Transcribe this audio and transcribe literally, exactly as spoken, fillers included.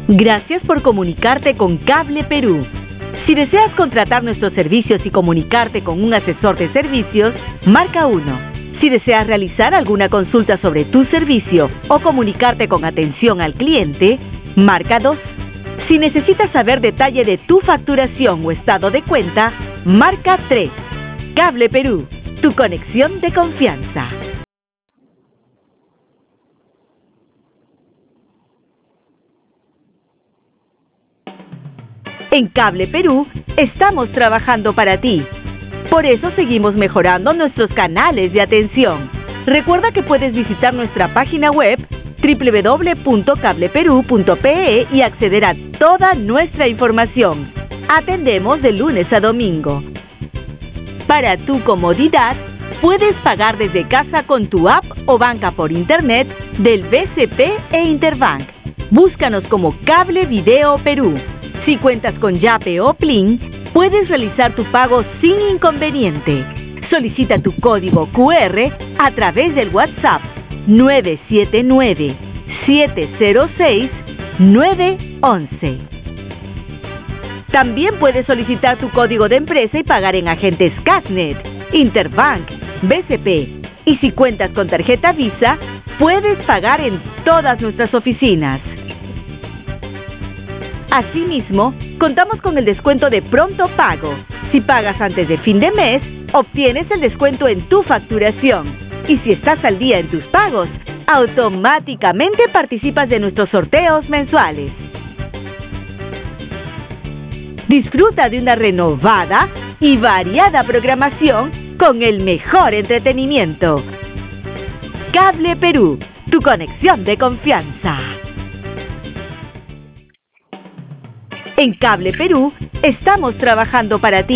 Gracias por comunicarte con Cable Perú. Si deseas contratar nuestros servicios y comunicarte con un asesor de servicios, marca uno. Si deseas realizar alguna consulta sobre tu servicio o comunicarte con atención al cliente, marca dos. Si necesitas saber detalle de tu facturación o estado de cuenta, marca tres. Cable Perú, tu conexión de confianza. En Cable Perú estamos trabajando para ti. Por eso seguimos mejorando nuestros canales de atención. Recuerda que puedes visitar nuestra página web doble u doble u doble u punto cable perú punto pe e y acceder a toda nuestra información. Atendemos de lunes a domingo. Para tu comodidad, puedes pagar desde casa con tu app o banca por internet del B C P e Interbank. Búscanos como Cable Video Perú. Si cuentas con Yape o Plin, puedes realizar tu pago sin inconveniente. Solicita tu código cu erre a través del WhatsApp nueve siete nueve, siete cero seis, nueve once. También puedes solicitar tu código de empresa y pagar en agentes Casnet, Interbank, B C P. Y si cuentas con tarjeta Visa, puedes pagar en todas nuestras oficinas. Asimismo, contamos con el descuento de pronto pago. Si pagas antes de fin de mes, obtienes el descuento en tu facturación. Y si estás al día en tus pagos, automáticamente participas de nuestros sorteos mensuales. Disfruta de una renovada y variada programación con el mejor entretenimiento. Cable Perú, tu conexión de confianza. En Cable Perú estamos trabajando para ti.